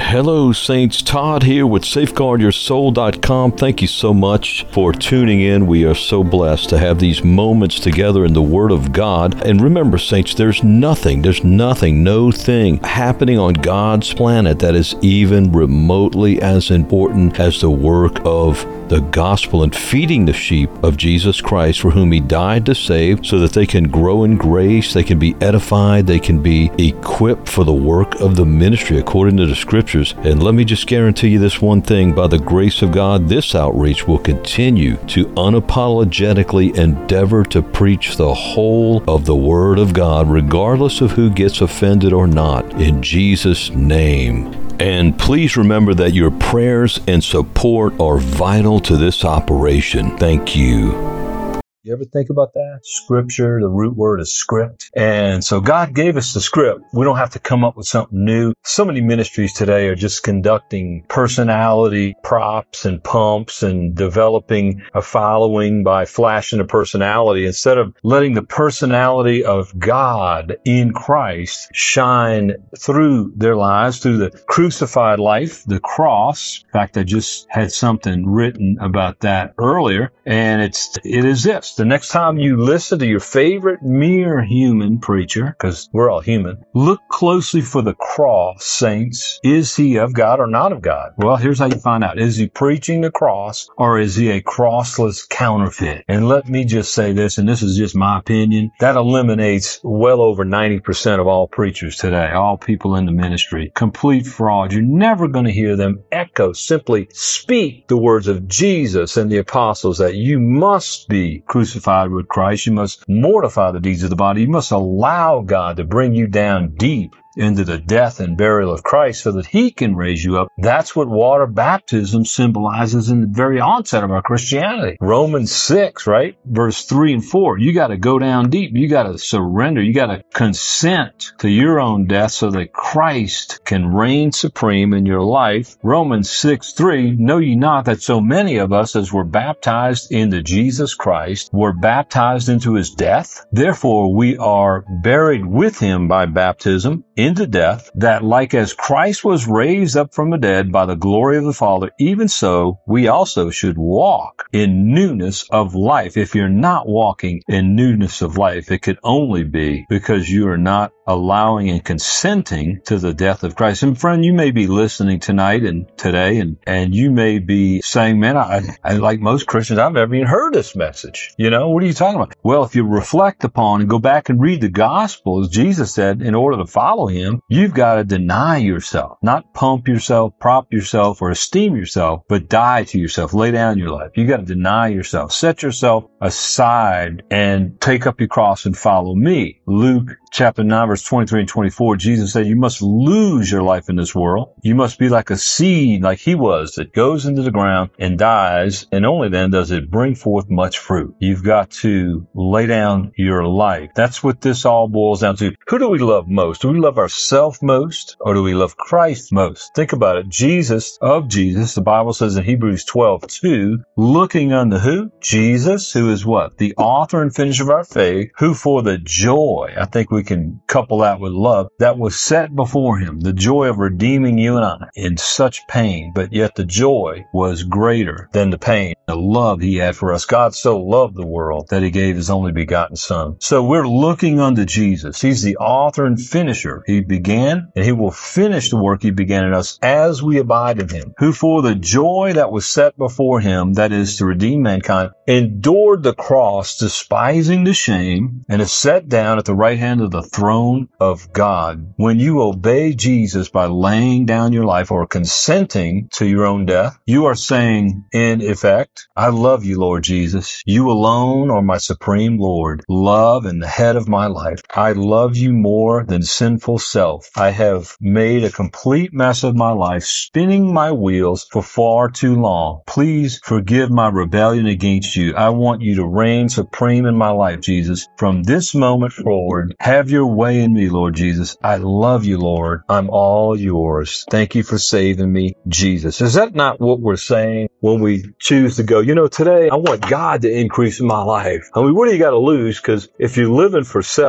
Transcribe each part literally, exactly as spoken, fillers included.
Hello, Saints. Todd here with Safeguard Your Soul dot com. Thank you so much for tuning in. We are so blessed to have these moments together in the Word of God. And remember, Saints, there's nothing, there's nothing, no thing happening on God's planet that is even remotely as important as the work of the gospel and feeding the sheep of Jesus Christ, for whom He died to save, so that they can grow in grace, they can be edified, they can be equipped for the work of the ministry according to the Scriptures. And let me just guarantee you this one thing: by the grace of God, this outreach will continue to unapologetically endeavor to preach the whole of the Word of God, regardless of who gets offended or not, in Jesus' name. And please remember that your prayers and support are vital to this operation. Thank you. You ever think about that? Scripture, the root word is script. And so God gave us the script. We don't have to come up with something new. So many ministries today are just conducting personality props and pumps and developing a following by flashing a personality, instead of letting the personality of God in Christ shine through their lives, through the crucified life, the cross. In fact, I just had something written about that earlier, and it's it is this. The next time you listen to your favorite mere human preacher, because we're all human, look closely for the cross, saints. Is he of God or not of God? Well, here's how you find out. Is he preaching the cross, or is he a crossless counterfeit? And let me just say this, and this is just my opinion, that eliminates well over ninety percent of all preachers today, all people in the ministry. Complete fraud. You're never going to hear them echo, simply speak the words of Jesus and the apostles, that you must be crucified with Christ. You must mortify the deeds of the body. You must allow God to bring you down deep into the death and burial of Christ so that He can raise you up. That's what water baptism symbolizes in the very onset of our Christianity. Romans six, right? Verse three and four. You got to go down deep. You got to surrender. You got to consent to your own death so that Christ can reign supreme in your life. Romans six three. Know ye not that so many of us as were baptized into Jesus Christ were baptized into His death? Therefore we are buried with Him by baptism into death, that like as Christ was raised up from the dead by the glory of the Father, even so we also should walk in newness of life. If you're not walking in newness of life, it could only be because you are not allowing and consenting to the death of Christ. And friend, you may be listening tonight and today, and, and you may be saying, man, I, I, like most Christians, I've never even heard this message. You know, what are you talking about? Well, if you reflect upon and go back and read the Gospels, Jesus said, in order to follow Him, you've got to deny yourself, not pump yourself, prop yourself, or esteem yourself, but die to yourself, lay down your life. You got to deny yourself, set yourself aside, and take up your cross and follow me. Luke chapter nine, verse twenty-three and twenty-four, Jesus said, you must lose your life in this world. You must be like a seed, like He was, that goes into the ground and dies, and only then does it bring forth much fruit. You've got to lay down your life. That's what this all boils down to. Who do we love most? Do we love ourselves most, or do we love Christ most? Think about it. Jesus, of Jesus, the Bible says in Hebrews twelve two, looking unto who? Jesus, who is what? The author and finisher of our faith, who for the joy, I think we can couple that with love, that was set before Him, the joy of redeeming you and I in such pain, but yet the joy was greater than the pain, the love He had for us. God so loved the world that He gave His only begotten Son. So we're looking unto Jesus. He's the author and finisher. He began, and He will finish the work He began in us as we abide in Him, who for the joy that was set before Him, that is to redeem mankind, endured the cross, despising the shame, and is set down at the right hand of the throne of God. When you obey Jesus by laying down your life or consenting to your own death, you are saying, in effect, I love you, Lord Jesus. You alone are my supreme Lord, love and the head of my life. I love you more than sinful self. I have made a complete mess of my life, spinning my wheels for far too long. Please forgive my rebellion against you. I want you to reign supreme in my life, Jesus. From this moment forward, have your way in me, Lord Jesus. I love you, Lord. I'm all yours. Thank you for saving me, Jesus. Is that not what we're saying when we choose to go, you know, today I want God to increase in my life? I mean, what do you got to lose? Because if you're living for self,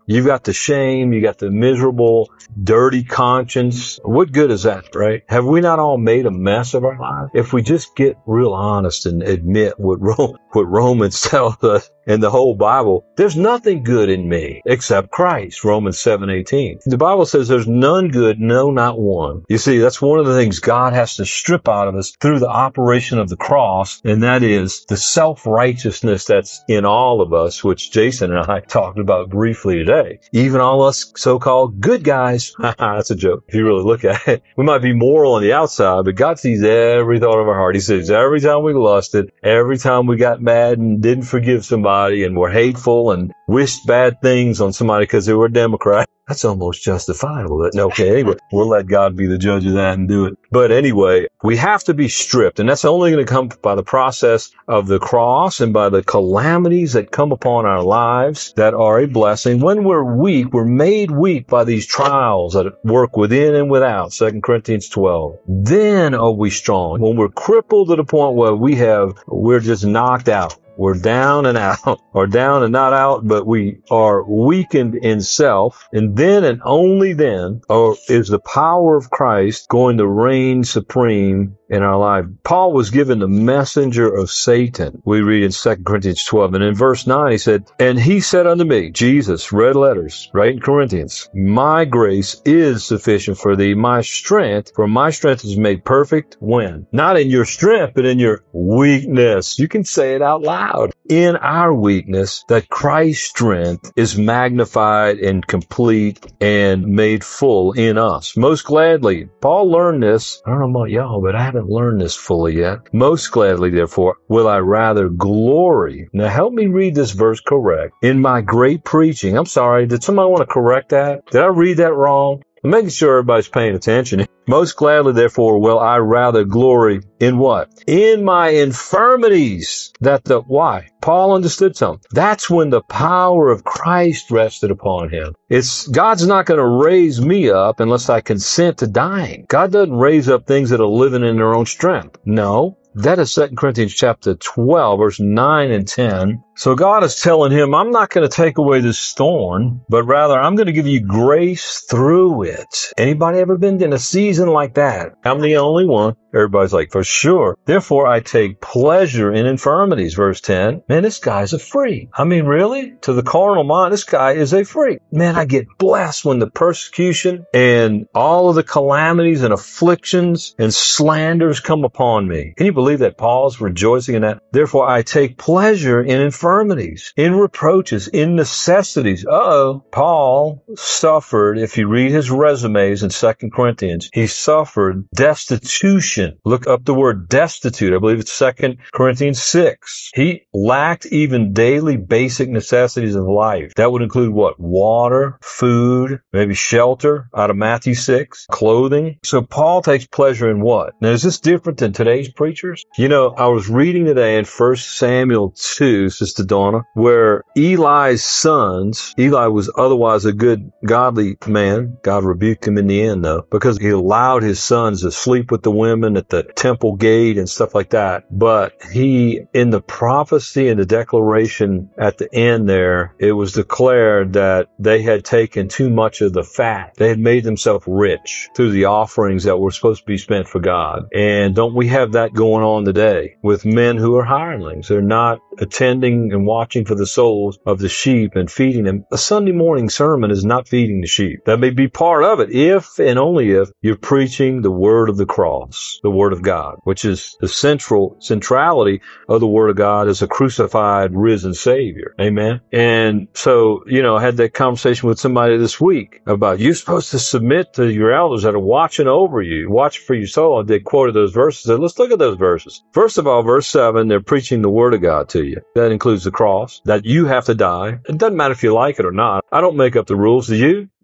You've got the shame. You got the miserable, dirty conscience. What good is that, right? Have we not all made a mess of our lives? If we just get real honest and admit what, Ro- what Romans tells us in the whole Bible, there's nothing good in me except Christ, Romans seven eighteen. The Bible says there's none good, no, not one. You see, that's one of the things God has to strip out of us through the operation of the cross, and that is the self-righteousness that's in all of us, which Jason and I talked about briefly today. Even all us so-called good guys, that's a joke. If you really look at it, we might be moral on the outside, but God sees every thought of our heart. He sees every time we lusted, every time we got mad and didn't forgive somebody, and were hateful and wished bad things on somebody because they were a Democrat. That's almost justifiable. Okay, anyway, we'll let God be the judge of that and do it. But anyway, we have to be stripped, and that's only going to come by the process of the cross and by the calamities that come upon our lives that are a blessing. When we're weak, we're made weak by these trials that work within and without, Second Corinthians twelve. Then are we strong. When we're crippled to the point where we have, we're just knocked out. We're down and out, or down and not out, but we are weakened in self. And then and only then or is the power of Christ going to reign supreme in our life. Paul was given the messenger of Satan. We read in Second Corinthians twelve. And in verse nine, he said, and he said unto me, Jesus, red letters, right in Corinthians, my grace is sufficient for thee. My strength, for my strength is made perfect when? Not in your strength, but in your weakness. You can say it out loud. In our weakness, that Christ's strength is magnified and complete and made full in us. Most gladly, Paul learned this. I don't know about y'all, but I haven't learned this fully yet. Most gladly, therefore, will I rather glory. Now help me read this verse correct. In my great preaching. I'm sorry, did somebody want to correct that? Did I read that wrong? I'm making sure everybody's paying attention. Most gladly, therefore, will I rather glory in what? In my infirmities. That the, why? Paul understood something. That's when the power of Christ rested upon him. It's, God's not going to raise me up unless I consent to dying. God doesn't raise up things that are living in their own strength. No. That is Second Corinthians chapter twelve, verse nine and ten. So God is telling him, I'm not going to take away this thorn, but rather I'm going to give you grace through it. Anybody ever been in a season like that? I'm the only one. Everybody's like, for sure. Therefore, I take pleasure in infirmities. Verse ten. Man, this guy's a freak. I mean, really? To the carnal mind, this guy is a freak. Man, I get blessed when the persecution and all of the calamities and afflictions and slanders come upon me. Can you believe that Paul's rejoicing in that? Therefore, I take pleasure in infirmities, in reproaches, in necessities. Uh-oh. Paul suffered, if you read his resumes in Second Corinthians, he suffered destitution. Look up the word destitute. I believe it's Second Corinthians six. He lacked even daily basic necessities of life. That would include what? Water, food, maybe shelter out of Matthew six, clothing. So Paul takes pleasure in what? Now, is this different than today's preachers? You know, I was reading today in First Samuel two, Sister Donna, where Eli's sons, Eli was otherwise a good, godly man. God rebuked him in the end, though, because he allowed his sons to sleep with the women at the temple gate and stuff like that. But he, in the prophecy and the declaration at the end there, it was declared that they had taken too much of the fat. They had made themselves rich through the offerings that were supposed to be spent for God. And don't we have that going on today with men who are hirelings? They're not attending and watching for the souls of the sheep and feeding them. A Sunday morning sermon is not feeding the sheep. That may be part of it if and only if you're preaching the word of the cross, the word of God, which is the central centrality of the word of God as a crucified, risen Savior. Amen. And so, you know, I had that conversation with somebody this week about you're supposed to submit to your elders that are watching over you, watching for your soul. And they quoted those verses. So let's look at those verses. First of all, verse seven, they're preaching the word of God to you. That includes the cross, that you have to die. It doesn't matter if you like it or not. I don't make up the rules. Do you?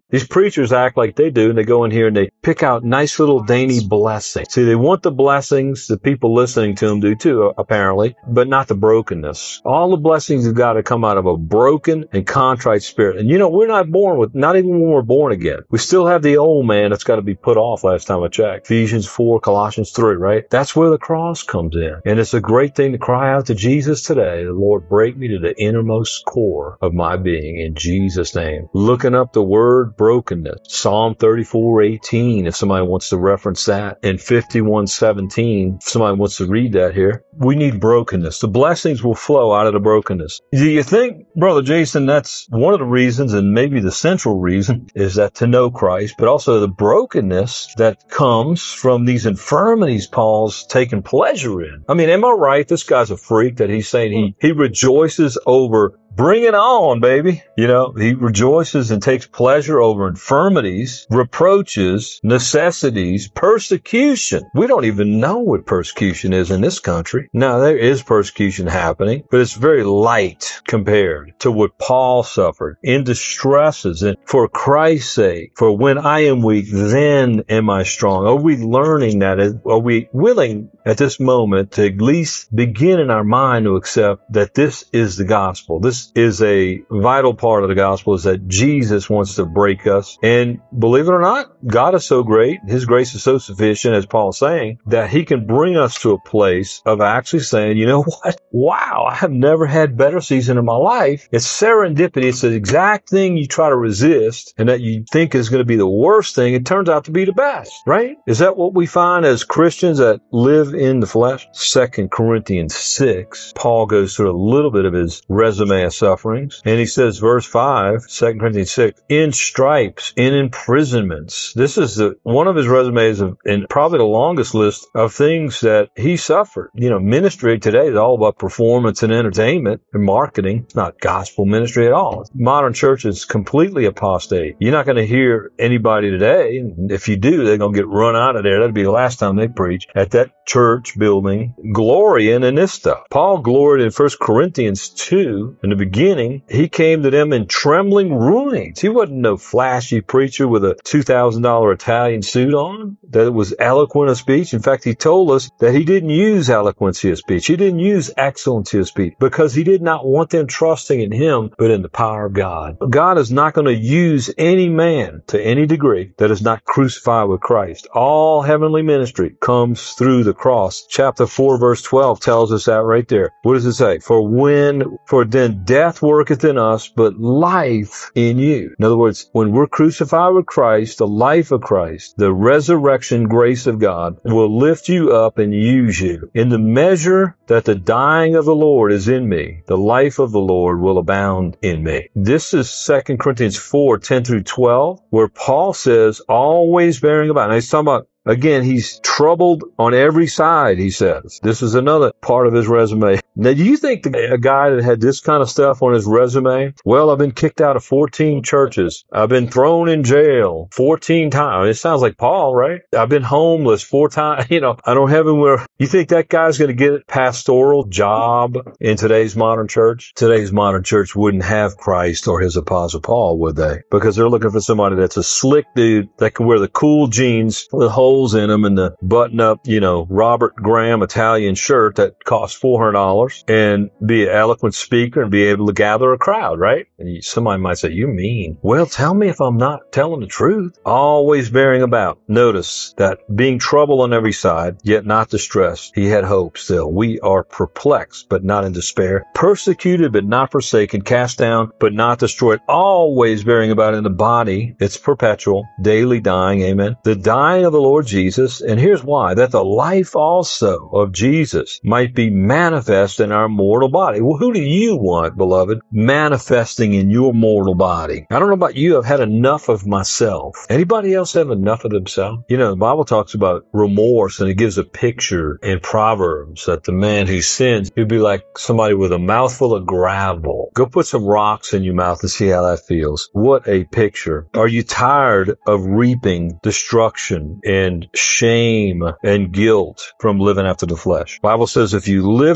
These preachers act like they do, and they go in here and they pick out nice little dainty blessings. See, they want the blessings, the people listening to them do too, apparently, but not the brokenness. All the blessings have got to come out of a broken and contrite spirit. And you know, we're not born with, not even when we're born again. We still have the old man that's got to be put off last time I checked. Ephesians four, Colossians three, right? That's where the cross comes in. And it's a great thing to cry out to Jesus today. The Lord, break me to the innermost core of my being in Jesus' name. Looking up the word brokenness. Psalm thirty-four, eighteen, if somebody wants to reference that. And fifty-one, seventeen, if somebody wants to read that here. We need brokenness. The blessings will flow out of the brokenness. Do you think, Brother Jason, that's one of the reasons, and maybe the central reason, is that to know Christ, but also the brokenness that comes from these infirmities Paul's taking pleasure in. I mean, am I right? This guy's a freak that he's saying he, he rejoices over. Bring it on, baby. You know, he rejoices and takes pleasure over infirmities, reproaches, necessities, persecution. We don't even know what persecution is in this country. Now, there is persecution happening, but it's very light compared to what Paul suffered in distresses. And for Christ's sake, for when I am weak, then am I strong. Are we learning that? Are we willing at this moment to at least begin in our mind to accept that this is the gospel? This is a vital part of the gospel, is that Jesus wants to break us. And believe it or not, God is so great, his grace is so sufficient, as Paul's saying, that he can bring us to a place of actually saying, you know what? Wow, I have never had better season in my life. It's serendipity. It's the exact thing you try to resist and that you think is going to be the worst thing. It turns out to be the best, right? Is that what we find as Christians that live in the flesh? Second Corinthians six, Paul goes through a little bit of his resume of sufferings. And he says, verse five, Second Corinthians six, in stripes, in imprisonments. This is the, one of his resumes of, and probably the longest list of things that he suffered. You know, ministry today is all about performance and entertainment and marketing. It's not gospel ministry at all. Modern church is completely apostate. You're not going to hear anybody today. And if you do, they're going to get run out of there. That'll be the last time they preach at that church building, glorying in this stuff. Paul gloried in First Corinthians two in the beginning. He came to them in trembling ruins. He wasn't no flashy preacher with a two thousand dollars Italian suit on that was eloquent of speech. In fact, he told us that he didn't use eloquency of speech. He didn't use excellency of speech because he did not want them trusting in him, but in the power of God. God is not going to use any man to any degree that is not crucified with Christ. All heavenly ministry comes through the cross. Chapter four, verse twelve tells us that right there. What does it say? For when, for then death worketh in us, but life in you. In other words, when we're crucified with Christ, the life of Christ, the resurrection grace of God will lift you up and use you. In the measure that the dying of the Lord is in me, the life of the Lord will abound in me. This is Second Corinthians four, ten through twelve, where Paul says, always bearing about. Now he's talking about, again, he's troubled on every side, he says. This is another part of his resume. Now, do you think the, a guy that had this kind of stuff on his resume, well, I've been kicked out of fourteen churches. I've been thrown in jail fourteen times. It sounds like Paul, right? I've been homeless four times. You know, I don't have anywhere. You think that guy's going to get a pastoral job in today's modern church? Today's modern church wouldn't have Christ or his apostle Paul, would they? Because they're looking for somebody that's a slick dude that can wear the cool jeans with holes in them and the button-up, you know, Robert Graham Italian shirt that costs four hundred dollars and be an eloquent speaker and be able to gather a crowd, right? And somebody might say, you're mean. Well, tell me if I'm not telling the truth. Always bearing about. Notice that being troubled on every side, yet not distressed. He had hope still. We are perplexed, but not in despair. Persecuted, but not forsaken. Cast down, but not destroyed. Always bearing about in the body. It's perpetual. Daily dying. Amen. The dying of the Lord Jesus. And here's why. That the life also of Jesus might be manifest in our mortal body. Well, who do you want, beloved, manifesting in your mortal body? I don't know about you. I've had enough of myself. Anybody else have enough of themselves? You know, the Bible talks about remorse, and it gives a picture in Proverbs that the man who sins, he'd be like somebody with a mouthful of gravel. Go put some rocks in your mouth and see how that feels. What a picture. Are you tired of reaping destruction and shame and guilt from living after the flesh? The Bible says if you live after the flesh,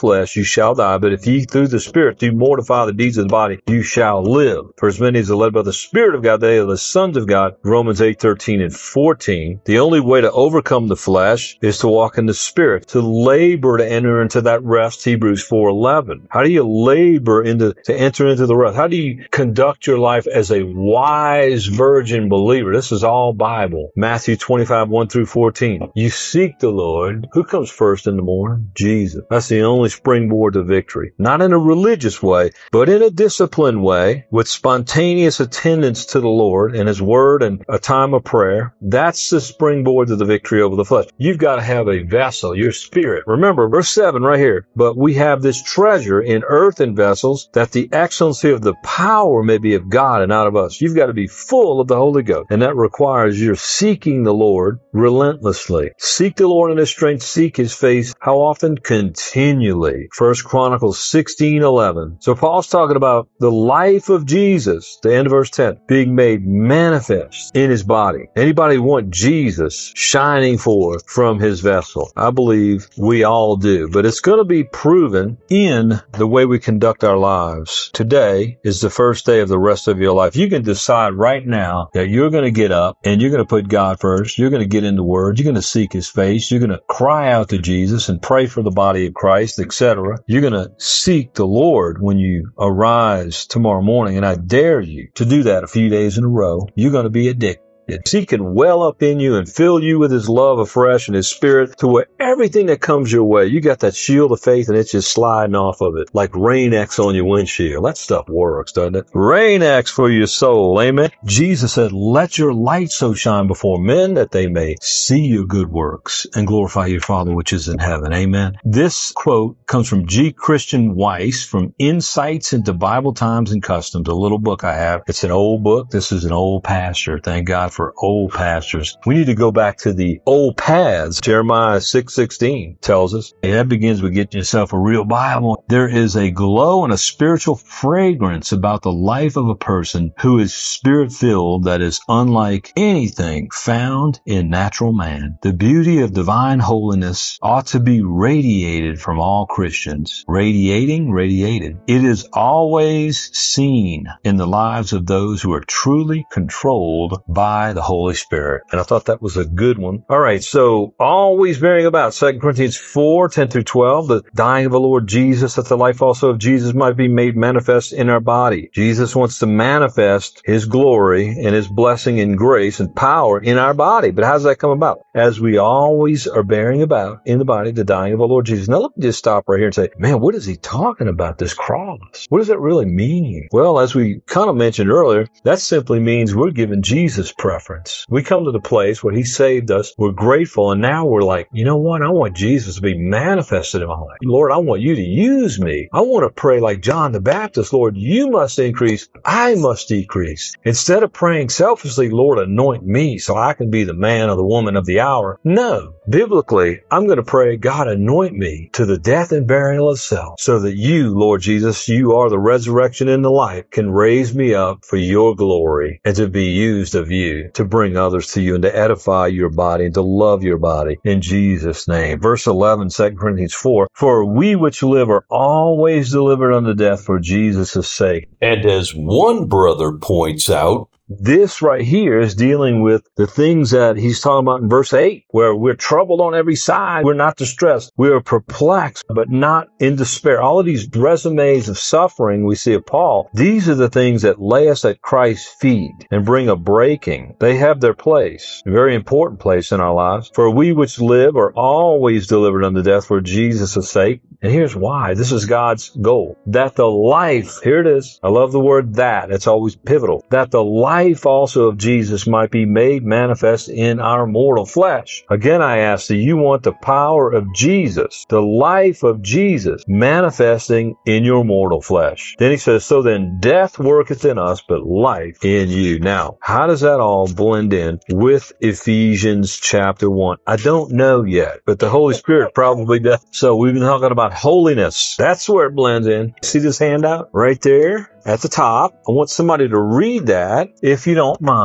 flesh, you shall die. But if ye through the Spirit do mortify the deeds of the body, you shall live. For as many as are led by the Spirit of God, they are the sons of God. Romans eight, thirteen and fourteen. The only way to overcome the flesh is to walk in the Spirit, to labor to enter into that rest, Hebrews four eleven. How do you labor into to enter into the rest? How do you conduct your life as a wise virgin believer? This is all Bible. Matthew twenty-five, one through fourteen. You seek the Lord. Who comes first in the morning? Jesus. That's the only springboard to victory. Not in a religious way, but in a disciplined way, with spontaneous attendance to the Lord and His Word and a time of prayer. That's the springboard to the victory over the flesh. You've got to have a vessel, your spirit. Remember, verse seven right here. But we have this treasure in earthen vessels, that the excellency of the power may be of God and not of us. You've got to be full of the Holy Ghost. And that requires you're seeking the Lord relentlessly. Seek the Lord in His strength. Seek His face. How often? Continually. First Chronicles sixteen eleven. So Paul's talking about the life of Jesus, the end of verse ten, being made manifest in His body. Anybody want Jesus shining forth from His vessel? I believe we all do. But it's going to be proven in the way we conduct our lives. Today is the first day of the rest of your life. You can decide right now that you're going to get up and you're going to put God first. You're going to get in the Word. You're going to seek His face. You're going to cry out to Jesus and pray for the body of Christ, et cetera. You're going to seek the Lord when you arise tomorrow morning. And I dare you to do that a few days in a row. You're going to be addicted. He can well up in you and fill you with His love afresh and His Spirit to where everything that comes your way, you got that shield of faith and it's just sliding off of it like Rain-X on your windshield. That stuff works, doesn't it? Rain-X for your soul. Amen. Jesus said, let your light so shine before men that they may see your good works and glorify your Father which is in heaven. Amen. This quote comes from G. Christian Weiss from Insights into Bible Times and Customs, a little book I have. It's an old book. This is an old pastor. Thank God for old pastors. We need to go back to the old paths. Jeremiah six sixteen tells us. And that begins with getting yourself a real Bible. There is a glow and a spiritual fragrance about the life of a person who is spirit-filled that is unlike anything found in natural man. The beauty of divine holiness ought to be radiated from all Christians. Radiating, radiated. It is always seen in the lives of those who are truly controlled by the Holy Spirit. And I thought that was a good one. All right, so always bearing about Second Corinthians four, ten through twelve, the dying of the Lord Jesus, that the life also of Jesus might be made manifest in our body. Jesus wants to manifest His glory and His blessing and grace and power in our body. But how does that come about? As we always are bearing about in the body the dying of the Lord Jesus. Now let me just stop right here and say, man, what is he talking about, this cross? What does that really mean? Well, as we kind of mentioned earlier, that simply means we're giving Jesus preference. We come to the place where He saved us. We're grateful. And now we're like, you know what? I want Jesus to be manifested in my life. Lord, I want you to use me. I want to pray like John the Baptist. Lord, you must increase. I must decrease. Instead of praying selfishly, Lord, anoint me so I can be the man or the woman of the hour. No. Biblically, I'm going to pray, God, anoint me to the death and burial of self so that you, Lord Jesus, you are the resurrection and the life, can raise me up for your glory and to be used of you to bring others to you and to edify your body and to love your body in Jesus' name. Verse eleven, Second Corinthians four, for we which live are always delivered unto death for Jesus' sake. And as one brother points out, this right here is dealing with the things that he's talking about in verse eight, where we're troubled on every side. We're not distressed. We are perplexed, but not in despair. All of these resumes of suffering we see of Paul, these are the things that lay us at Christ's feet and bring a breaking. They have their place, a very important place in our lives. For we which live are always delivered unto death for Jesus' sake. And here's why. This is God's goal. That the life, here it is. I love the word that. It's always pivotal. That the life life also of Jesus might be made manifest in our mortal flesh. Again, I ask, do you want the power of Jesus, the life of Jesus, manifesting in your mortal flesh? Then he says, so then death worketh in us, but life in you. Now, how does that all blend in with Ephesians chapter one? I don't know yet, but the Holy Spirit probably does. So we've been talking about holiness. That's where it blends in. See this handout right there? At the top, I want somebody to read that, if you don't mind.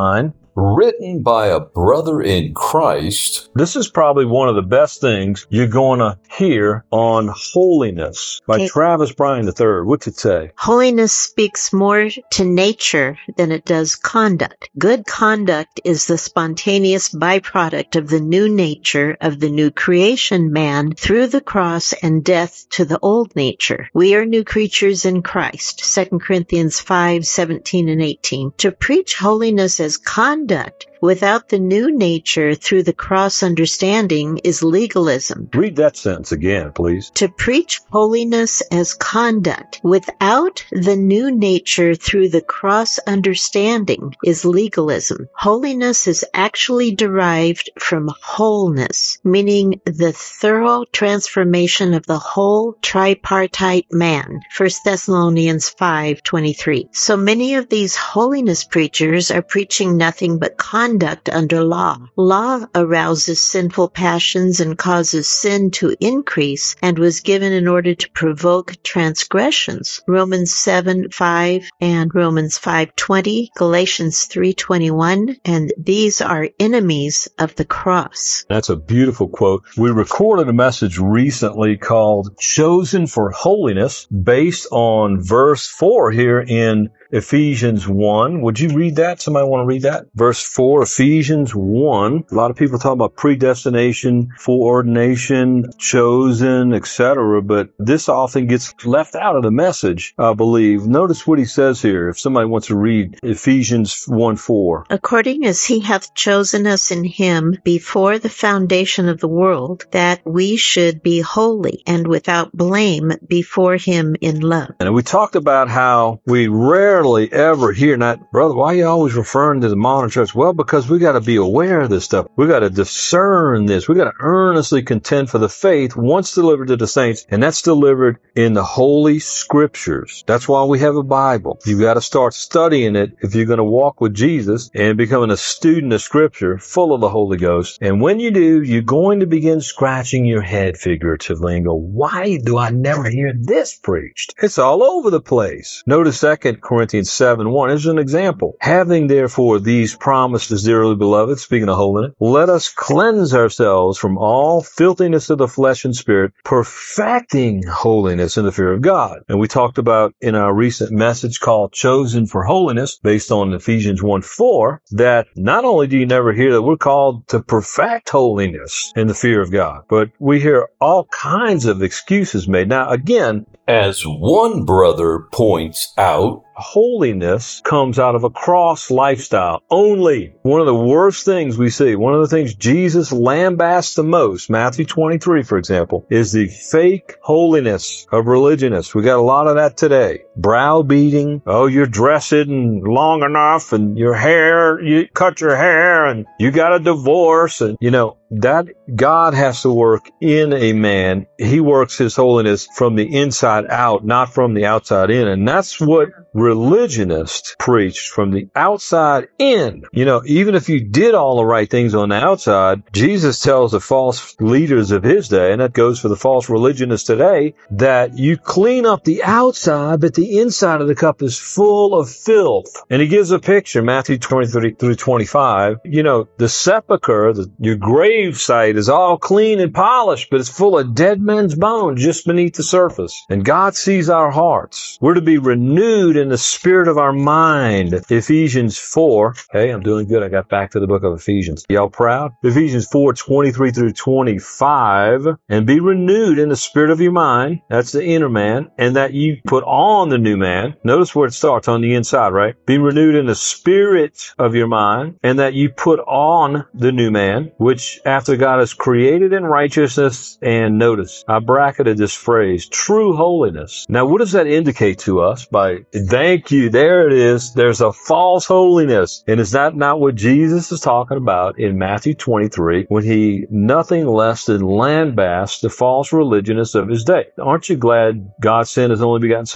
written by a brother in Christ. This is probably one of the best things you're going to hear on holiness by Okay. Travis Bryan the third. What's it say? Holiness speaks more to nature than it does conduct. Good conduct is the spontaneous byproduct of the new nature of the new creation man through the cross and death to the old nature. We are new creatures in Christ. Second Corinthians five, seventeen and eighteen. To preach holiness as conduct without the new nature through the cross understanding is legalism. Read that sentence again, please. To preach holiness as conduct without the new nature through the cross understanding is legalism. Holiness is actually derived from wholeness, meaning the thorough transformation of the whole tripartite man. First Thessalonians five twenty-three. So many of these holiness preachers are preaching nothing but conduct under law. Law arouses sinful passions and causes sin to increase and was given in order to provoke transgressions. Romans seven five and Romans five twenty, Galatians three twenty-one, and these are enemies of the cross. That's a beautiful quote. We recorded a message recently called Chosen for Holiness based on verse four here in Ephesians one. Would you read that? Somebody want to read that? Verse four, Ephesians one. A lot of people talk about predestination, foreordination, chosen, et cetera, but this often gets left out of the message, I believe. Notice what he says here, if somebody wants to read Ephesians one four. According as he hath chosen us in him before the foundation of the world, that we should be holy and without blame before him in love. And we talked about how we rarely ever hear that, brother, why are you always referring to the modern church? Well, because we got to be aware of this stuff. We got to discern this. We got to earnestly contend for the faith once delivered to the saints, and that's delivered in the Holy Scriptures. That's why we have a Bible. You've got to start studying it if you're going to walk with Jesus and becoming a student of Scripture full of the Holy Ghost. And when you do, you're going to begin scratching your head figuratively and go, why do I never hear this preached? It's all over the place. Notice Second Corinthians seven one is an example. Having therefore these promises, dearly beloved, speaking of holiness, let us cleanse ourselves from all filthiness of the flesh and spirit, perfecting holiness in the fear of God. And we talked about in our recent message called Chosen for Holiness, based on Ephesians one four, that not only do you never hear that we're called to perfect holiness in the fear of God, but we hear all kinds of excuses made. Now, again, As one brother points out, holiness comes out of a cross lifestyle only. One of the worst things we see, one of the things Jesus lambasts the most, Matthew twenty-three, for example, is the fake holiness of religionists. We got a lot of that today. Browbeating. Oh, you're dressing long enough and your hair, you cut your hair and you got a divorce. And, you know, that God has to work in a man. He works his holiness from the inside out, not from the outside in. And that's what religionists preached, from the outside in. You know, even if you did all the right things on the outside, Jesus tells the false leaders of his day, and that goes for the false religionists today, that you clean up the outside, but the inside of the cup is full of filth. And he gives a picture, Matthew twenty-three through twenty-five. You know, the sepulcher, the, your grave site is all clean and polished, but it's full of dead men's bones just beneath the surface. And God sees our hearts. We're to be renewed in the spirit of our mind. Ephesians four. Hey, I'm doing good. I got back to the book of Ephesians. Y'all proud? Ephesians four, twenty-three through twenty-five. And be renewed in the spirit of your mind. That's the inner man. And that you put on the new man. Notice where it starts, on the inside, right? Be renewed in the spirit of your mind. And that you put on the new man, which after God has created in righteousness, and notice, I bracketed this phrase, true holiness. Now, what does that indicate to us? By, thank you, there it is. There's a false holiness. And is that not what Jesus is talking about in Matthew twenty-three, when he nothing less than lambasted the false religionists of his day? Aren't you glad God sent his only begotten Son to give us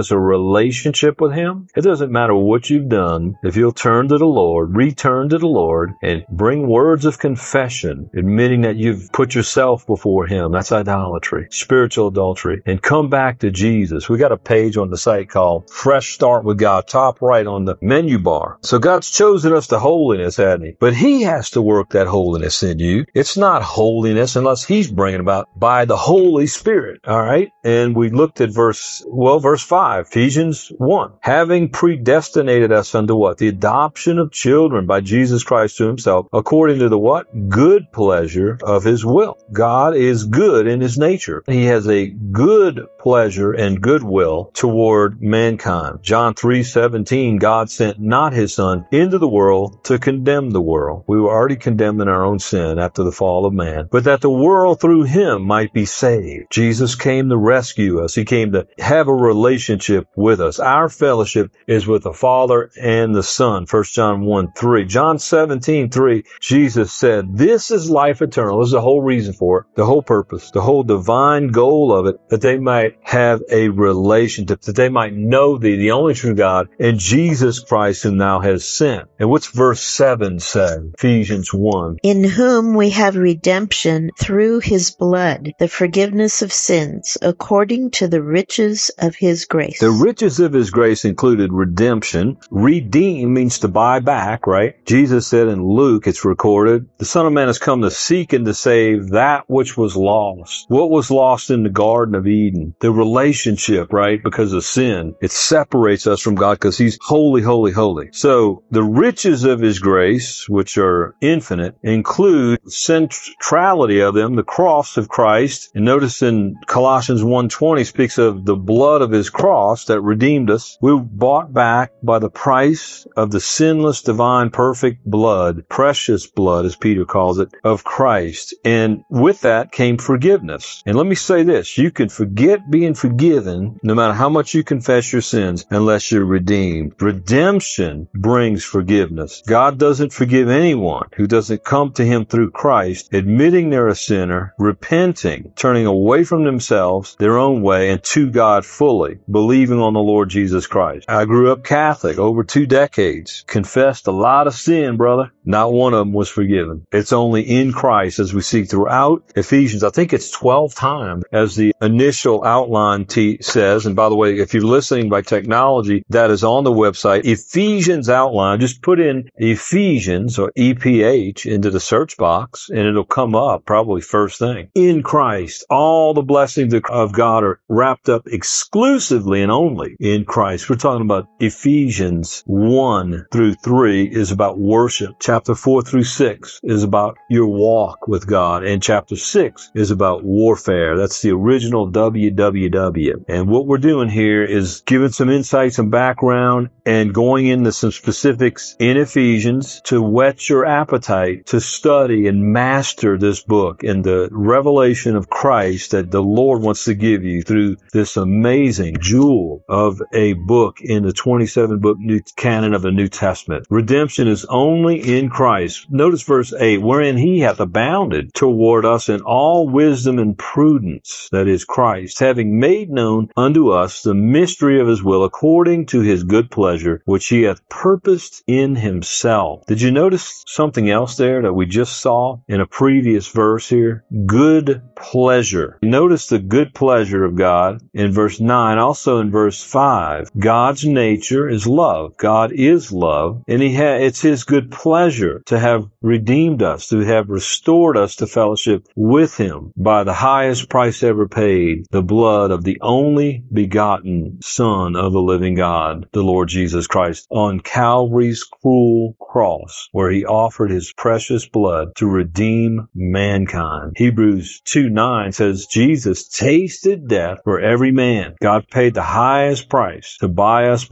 us a relationship with him. It doesn't matter what you've done. If you'll turn to the Lord, return to the Lord, and bring words of confession, admitting that you've put yourself before him. That's idolatry, spiritual adultery, and come back to Jesus. We got a page on the site called Fresh Start with God, top right on the menu bar. So God's chosen us to holiness, hasn't he? But he has to work that holiness in you. It's not holiness unless he's bringing about by the Holy Spirit. All right. And we looked at verse, well, verse five, Ephesians one, having predestinated us unto what? The adoption of children by Jesus Christ to himself, according to the what? Good pleasure of his will. God is good in his nature. He has a good pleasure and goodwill toward mankind. John three seventeen, God sent not his son into the world to condemn the world. We were already condemned in our own sin after the fall of man, but that the world through him might be saved. Jesus came to rescue us. He came to have a relationship with us. Our fellowship is with the Father and the Son. First John one three. John seventeen three, Jesus said, this is life eternal. This is the whole reason for it, the whole purpose, the whole divine goal of it, that they might have a relationship, that they might know thee, the only true God, and Jesus Christ whom thou hast sent. And what's verse seven say? Ephesians one. In whom we have redemption through his blood, the forgiveness of sins, according to the riches of his grace. The riches of his grace included redemption. Redeem means to buy back, right? Jesus said in Luke, it's recorded, the Son of Man has come to seek and to save that which was lost. What was lost in the Garden of Eden? The relationship, right? Because of sin. It separates us from God because he's holy, holy, holy. So the riches of his grace, which are infinite, include centrality of them, the cross of Christ. And notice in Colossians one twenty speaks of the blood of his cross that redeemed us. We were bought back by the price of the sinless, divine, perfect blood, precious blood, as Peter calls it, of Christ. And with that came forgiveness. And let me say this, you can forget being forgiven no matter how much you confess your sins unless you're redeemed. Redemption brings forgiveness. God doesn't forgive anyone who doesn't come to him through Christ, admitting they're a sinner, repenting, turning away from themselves, their own way, and to God fully, believing on the Lord Jesus Christ. I grew up Catholic over two decades, confessed a lot of sin, brother. Not one of them was forgiven. It's only in Christ, as we see throughout Ephesians. I think it's twelve times, as the initial outline t- says. And by the way, if you're listening by technology, that is on the website. Ephesians outline, just put in Ephesians or E P H into the search box and it'll come up probably first thing. In Christ, all the blessings of God are wrapped up exclusively and only in Christ. We're talking about Ephesians one through three is about worship. Chapter four through six is about your walk with God. And chapter six is about warfare. That's the original W W W. And what we're doing here is giving some insights and background and going into some specifics in Ephesians to whet your appetite to study and master this book and the revelation of Christ that the Lord wants to give you through this amazing jewel of a book in the twenty-seven book new canon of the New Testament. Redemption is only in Christ. Notice verse eight, wherein he hath abounded toward us in all wisdom and prudence, that is Christ, having made known unto us the mystery of his will according to his good pleasure, which he hath purposed in himself. Did you notice something else there that we just saw in a previous verse here? Good pleasure. Notice the good pleasure of God in verse nine, also in verse five. God's nature is love. God is love, and he ha- it's his good pleasure to have redeemed us, to have restored us to fellowship with him by the highest price ever paid, the blood of the only begotten Son of the living God, the Lord Jesus Christ, on Calvary's cruel cross, where he offered his precious blood to redeem mankind. Hebrews two nine says, Jesus tasted death for every man. God paid the highest price to buy us back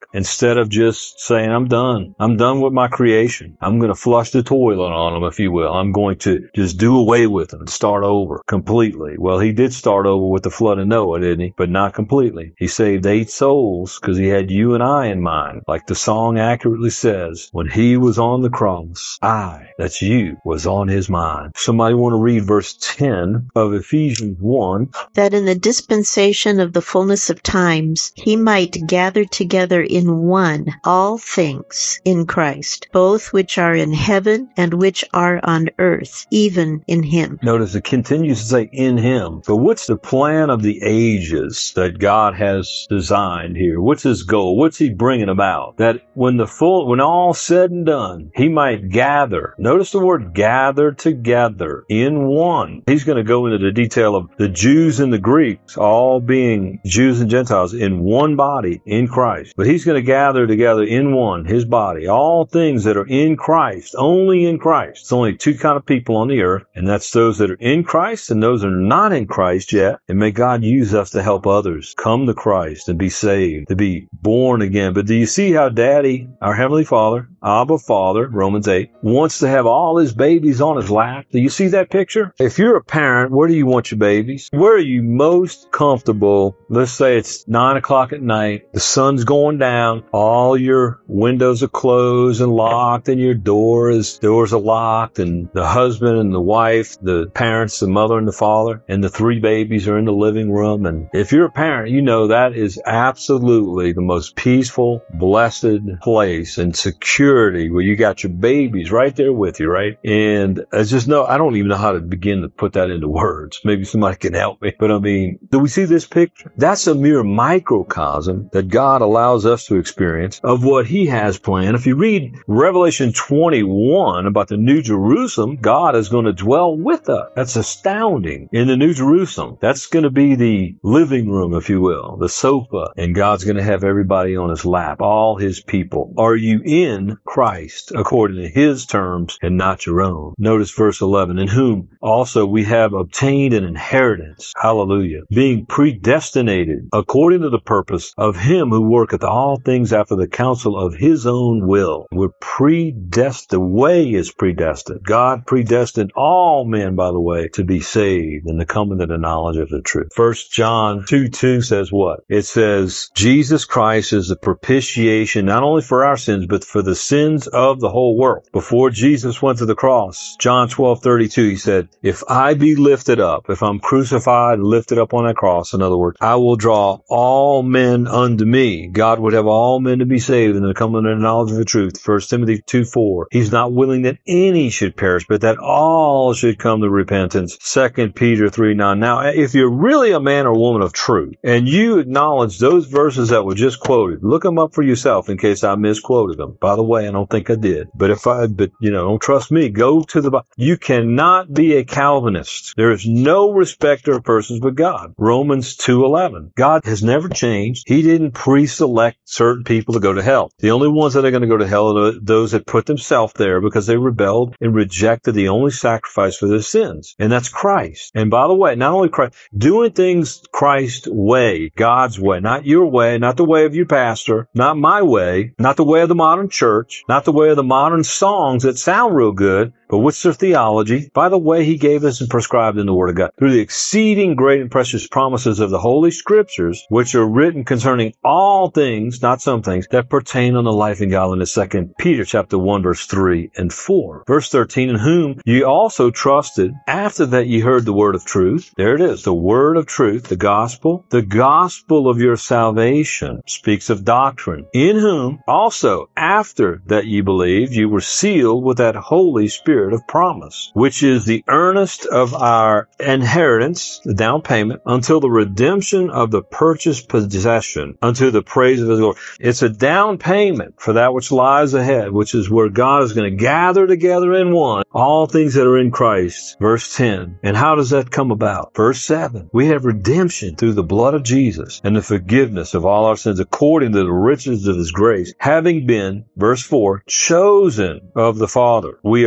instead of just saying, I'm done. I'm done with my creation. I'm going to flush the toilet on them, if you will. I'm going to just do away with them and start over completely. Well, he did start over with the flood of Noah, didn't he? But not completely. He saved eight souls because he had you and I in mind. Like the song accurately says, when he was on the cross, I, that's you, was on his mind. Somebody want to read verse ten of Ephesians one. That in the dispensation of the fullness of times he might gather together in one all things in Christ, both which are in heaven and which are on earth, even in him. Notice it continues to say in him. So what's the plan of the ages that God has designed here? What's his goal? What's he bringing about? That when the full, when all said and done, he might gather. Notice the word gather together in one. He's going to go into the detail of the Jews and the Greeks all being Jews and Gentiles in one body in Christ. But he's going to gather together in one, his body, all things that are in Christ, only in Christ. It's only two kind of people on the earth, and that's those that are in Christ and those that are not in Christ yet. And may God use us to help others come to Christ and be saved, to be born again. But do you see how Daddy, our Heavenly Father, Abba Father, Romans eight, wants to have all his babies on his lap? Do you see that picture? If you're a parent, where do you want your babies? Where are you most comfortable? Let's say it's nine o'clock at night, the sun's going down, all your windows are closed and locked, and your door is, doors are locked, and the husband and the wife, the parents, the mother and the father, and the three babies are in the living room. And if you're a parent, you know that is absolutely the most peaceful, blessed place and security, where you got your babies right there with you, right? And I just know, I don't even know how to begin to put that into words. Maybe somebody can help me. But I mean, do we see this picture? That's a mere microcosm that God allows us to experience of what he has planned. If you read Revelation twenty-one about the New Jerusalem, God is going to dwell with us. That's astounding. In the New Jerusalem, that's going to be the living room, if you will, the sofa, and God's going to have everybody on his lap, all his people. Are you in Christ according to his terms and not your own? Notice verse eleven, in whom also we have obtained an inheritance. Hallelujah. Being predestinated according to the purpose of him who worketh all things after the counsel of his own will. We're predestined. The way is predestined. God predestined all men, by the way, to be saved and to come into the knowledge of the truth. First John two two says what? It says, Jesus Christ is the propitiation not only for our sins, but for the sins of the whole world. Before Jesus went to the cross, John twelve thirty-two, he said, if I be lifted up, if I'm crucified and lifted up on that cross, in other words, I will draw all men unto me. God would have all men to be saved and to come into the knowledge of the truth. First Timothy two four. He's not willing that any should perish, but that all should come to repentance. Second Peter three nine. Now, if you're really a man or woman of truth, and you acknowledge those verses that were just quoted, look them up for yourself in case I misquoted them. By the way, I don't think I did. But if I, but you know, don't trust me, go to the, you cannot be a Calvinist. There is no respecter of persons but God. Romans two eleven. God has never changed. He didn't pre-select certain people to go to hell. The only ones that are going to go to hell are those that put themselves there because they rebelled and rejected the only sacrifice for their sins. And that's Christ. And by the way, not only Christ, doing things Christ's way, God's way, not your way, not the way of your pastor, not my way, not the way of the modern church, not the way of the modern songs that sound real good, but what's their theology? By the way he gave us and prescribed in the Word of God, through the exceeding great and precious promises of the Holy Scriptures, which are written concerning all things, not some things, that pertain unto life and godliness. Second Peter chapter one, verse three and four. Verse thirteen, in whom ye also trusted, after that ye heard the word of truth. There it is, the word of truth, the gospel. The gospel of your salvation speaks of doctrine. In whom also, after that ye believed, you were sealed with that Holy Spirit of promise, which is the earnest of our inheritance, the down payment, until the redemption of the purchased possession, unto the praise of his glory. It's a down payment for that which lies ahead, which is where God is going to gather together in one all things that are in Christ. Verse ten. And how does that come about? Verse seven. We have redemption through the blood of Jesus and the forgiveness of all our sins according to the riches of his grace, having been, verse four, chosen of the Father. We are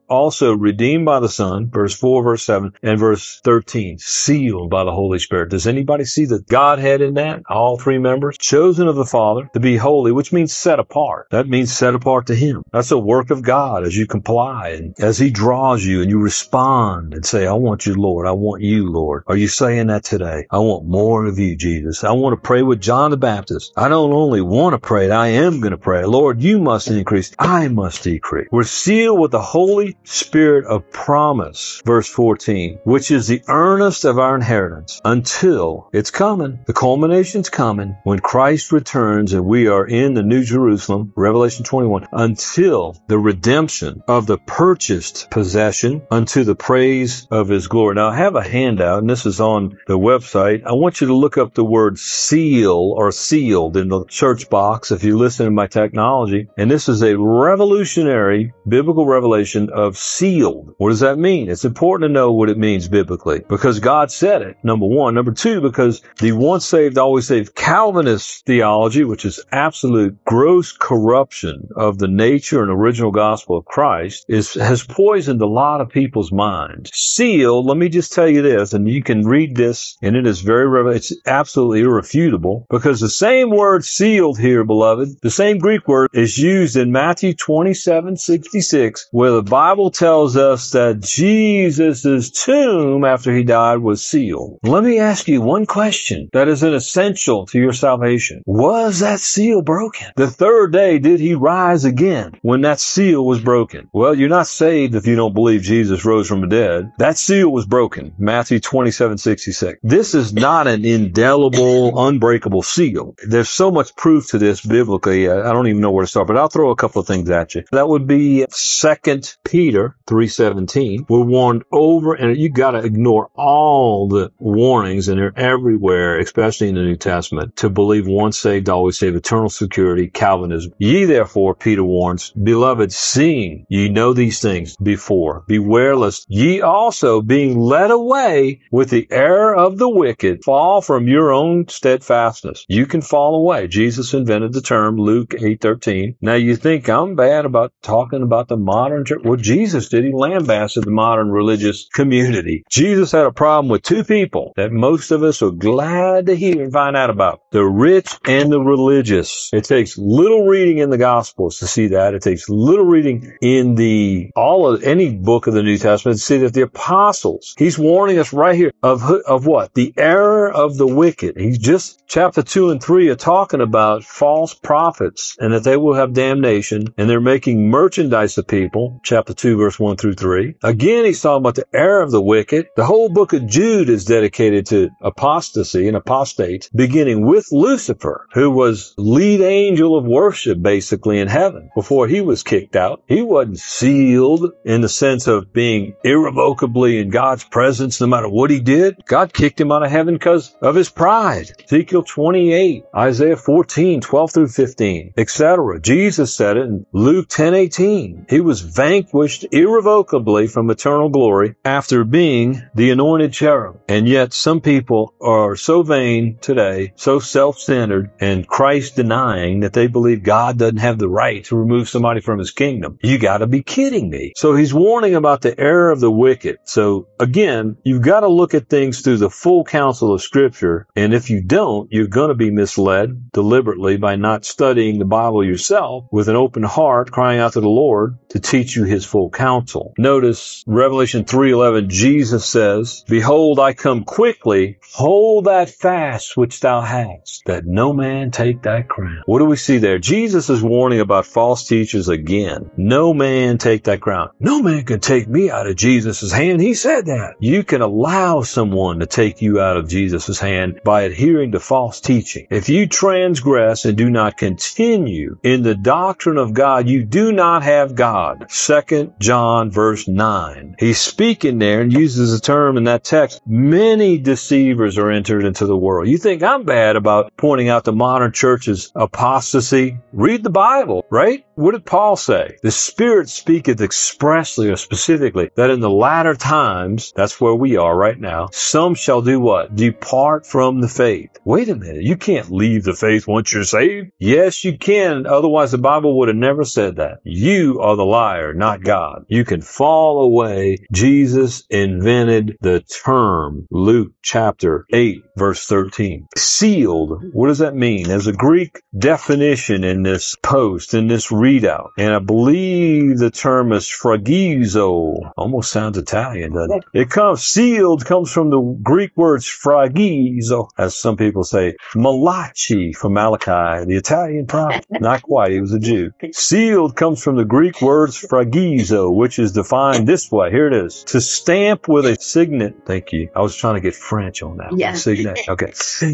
also redeemed by the Son, verse four, verse seven, and verse thirteen, sealed by the Holy Spirit. Does anybody see the Godhead in that? All three members, chosen of the Father to be holy, which means set apart. That means set apart to Him. That's a work of God as you comply and as He draws you and you respond and say, I want you, Lord. I want you, Lord. Are you saying that today? I want more of you, Jesus. I want to pray with John the Baptist. I don't only want to pray, I am going to pray. Lord, you must increase. I must decrease. We're sealed with the Holy Spirit of promise, verse fourteen, which is the earnest of our inheritance until it's coming. The culmination's coming when Christ returns and we are in the New Jerusalem, Revelation twenty-one, until the redemption of the purchased possession unto the praise of His glory. Now, I have a handout, and this is on the website. I want you to look up the word seal or sealed in the search box if you listen to my technology. And this is a revolutionary biblical revelation of sealed. What does that mean? It's important to know what it means biblically because God said it, number one. Number two, because the once saved, always saved Calvinist theology, which is absolute gross corruption of the nature and original gospel of Christ, is has poisoned a lot of people's minds. Sealed, let me just tell you this, and you can read this, and it is very, it's absolutely irrefutable, because the same word sealed here, beloved, the same Greek word is used in Matthew twenty-seven sixty-six, where the Bible tells us that Jesus' tomb after He died was sealed. Let me ask you one question that is an essential to your salvation. Was that seal broken? The third day, did He rise again when that seal was broken? Well, you're not saved if you don't believe Jesus rose from the dead. That seal was broken. Matthew twenty-seven sixty-six. This is not an indelible, unbreakable seal. There's so much proof to this biblically. I don't even know where to start, but I'll throw a couple of things at you. That would be Second Peter three seventeen. We're warned over, and you got to ignore all the warnings, and they're everywhere, especially in the New Testament, to believe once saved, always saved, eternal security, Calvinism. Ye therefore, Peter warns, beloved, seeing ye know these things before, beware lest ye also, being led away with the error of the wicked, fall from your own steadfastness. You can fall away. Jesus invented the term, Luke eight thirteen. Now you think I'm bad about talking about the modern church. Well, Jesus did. He lambasted the modern religious community. Jesus had a problem with two people that most of us are glad to hear and find out about: the rich and the religious. It takes little reading in the Gospels to see that. It takes little reading in the all of any book of the New Testament to see that the apostles, he's warning us right here of of what? The error of the wicked. He's just, chapter two and three are talking about false prophets and that they will have damnation, and they're making merchandise of people. Chapter two, verse one through three. Again, he's talking about the error of the wicked. The whole book of Jude is dedicated to apostasy and apostates, beginning with Lucifer, who was lead angel of worship basically in heaven before he was kicked out. He wasn't sealed in the sense of being irrevocably in God's presence no matter what he did. God kicked him out of heaven because of his pride. Ezekiel twenty-eight, Isaiah fourteen, twelve through fifteen, et cetera. Jesus said it in Luke ten eighteen. He was vanquished irrevocably from eternal glory after being the anointed cherub. And yet some people are so vain today, so self-centered and Christ-denying that they believe God doesn't have the right to remove somebody from his kingdom. You got to be kidding me. So he's warning about the error of the wicked. So again, you've got to look at things through the full counsel of Scripture. And if you don't, you're going to be misled deliberately by not studying the Bible yourself with an open heart, crying out to the Lord to teach you his full counsel. Notice Revelation three eleven, Jesus says, behold, I come quickly, hold that fast which thou hast, that no man take thy crown. What do we see there? Jesus is warning about false teachers again. No man take that crown. No man can take me out of Jesus' hand. He said that. You can allow someone to take you out of Jesus' hand by adhering to false teaching. If you transgress and do not continue in the doctrine of God, you do not have God. Second John verse nine. He's speaking there and uses a term in that text. Many deceivers are entered into the world. You think I'm bad about pointing out the modern church's apostasy? Read the Bible, right? What did Paul say? The Spirit speaketh expressly or specifically that in the latter times, that's where we are right now, some shall do what? Depart from the faith. Wait a minute. You can't leave the faith once you're saved. Yes, you can. Otherwise, the Bible would have never said that. You are the liar, not God. You can fall away. Jesus invented the term. Luke chapter eight, verse thirteen. Sealed. What does that mean? There's a Greek definition in this post, in this readout. And I believe the term is phragizo. Almost sounds Italian, doesn't it? It comes, sealed comes from the Greek words phragizo, as some people say. Malachi from Malachi, the Italian prophet. Not quite, he was a Jew. Sealed comes from the Greek words phragizo, which is defined this way. Here it is. To stamp with a signet. Thank you. I was trying to get French on that. Yeah. Signet. Okay.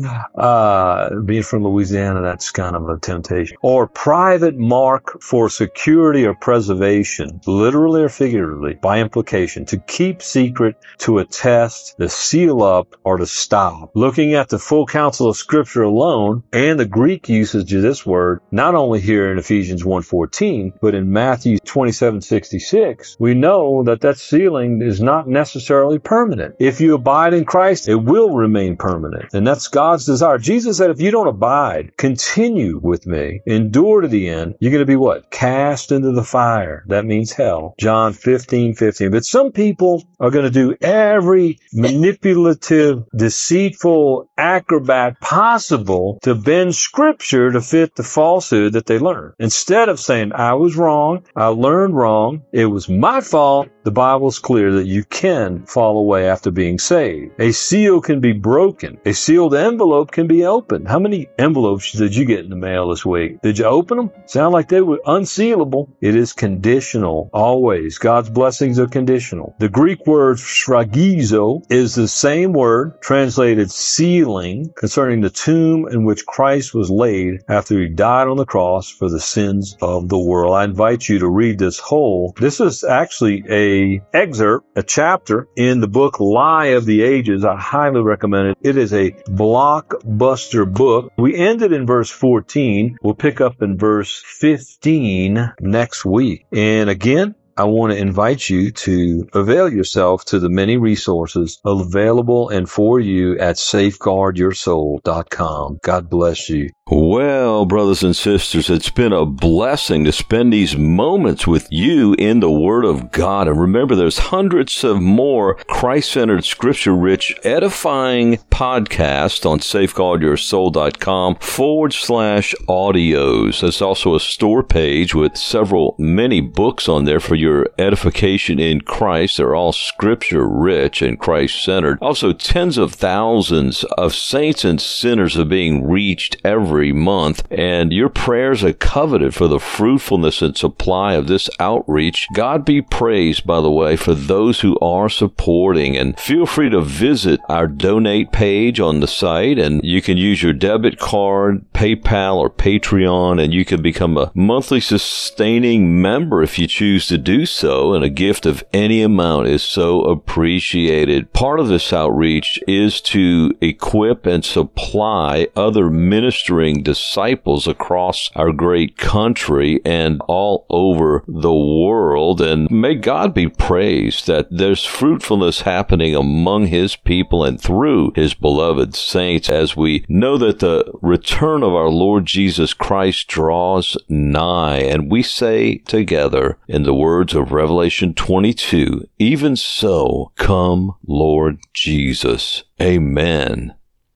Uh, being from Louisiana, that's kind of a temptation. Or private mark for security or preservation, literally or figuratively, by implication, to keep secret, to attest, to seal up, or to stop. Looking at the full counsel of Scripture alone, and the Greek usage of this word, not only here in Ephesians one fourteen, but in Matthew twenty-seven sixty-six, we know that that sealing is not necessarily permanent. If you abide in Christ, it will remain permanent. And that's God's desire. Jesus said, if you don't abide, continue with me, endure to the end, you're going to be what? Cast into the fire. That means hell. John fifteen fifteen. But some people are going to do every manipulative, deceitful acrobat possible to bend Scripture to fit the falsehood that they learn. Instead of saying, I was wrong, I learned wrong, it was my fault, the Bible's clear that you can fall away after being saved. A seal can be broken. A sealed envelope can be opened. How many envelopes did you get in the mail this week? Did you open them? Sound like they were unsealable. It is conditional. Always. God's blessings are conditional. The Greek word phragizo is the same word translated sealing concerning the tomb in which Christ was laid after he died on the cross for the sins of the world. I invite you to read this whole. This is actually a excerpt, a chapter in the book Lie of the Ages. I highly recommend it. It is a blockbuster book. We ended in verse fourteen. We'll pick up in verse fifteen next week. And again, I want to invite you to avail yourself to the many resources available and for you at safeguard your soul dot com. God bless you. Well, brothers and sisters, it's been a blessing to spend these moments with you in the Word of God. And remember, there's hundreds of more Christ-centered, Scripture-rich, edifying podcasts on safeguard your soul dot com forward slash audios. There's also a store page with several, many books on there for your edification in Christ. They're all Scripture-rich and Christ-centered. Also, tens of thousands of saints and sinners are being reached every Every month, and your prayers are coveted for the fruitfulness and supply of this outreach. God be praised, by the way, for those who are supporting, and feel free to visit our donate page on the site, and you can use your debit card, PayPal, or Patreon, and you can become a monthly sustaining member if you choose to do so, and a gift of any amount is so appreciated. Part of this outreach is to equip and supply other ministering disciples across our great country and all over the world. And may God be praised that there's fruitfulness happening among His people and through His beloved saints, as we know that the return of our Lord Jesus Christ draws nigh. And we say together in the words of Revelation twenty-two, even so, come, Lord Jesus. Amen